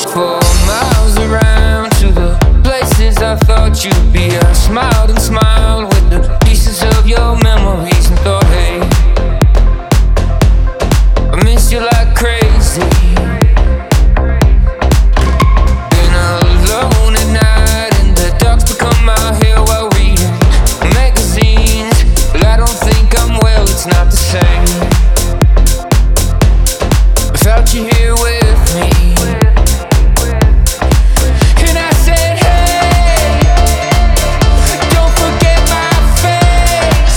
4 miles around to the places I thought you'd be. I smiled and smiled with the pieces of your memories and thought, hey, I miss you like crazy. Been alone at night and the dark's become my hair while reading magazines. But I don't think I'm well, it's not the same without you here with me. And I said, hey, don't forget my face.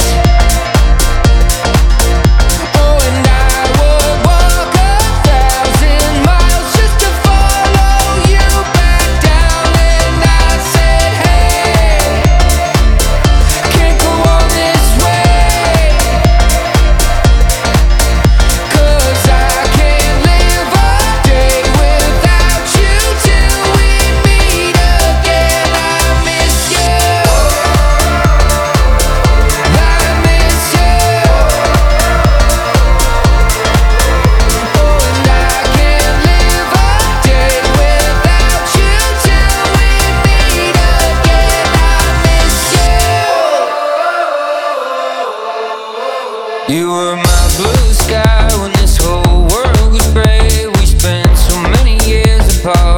Oh, and I would walk 1,000 miles just to follow you back down. And I said, hey, can't go on this way, 'cause I can't live a day without you till we meet again. I miss you, I miss you. Oh, and I can't live a day without you till we meet again. I miss you. You were my blue sky when this whole world was gray. We spent so many years apart.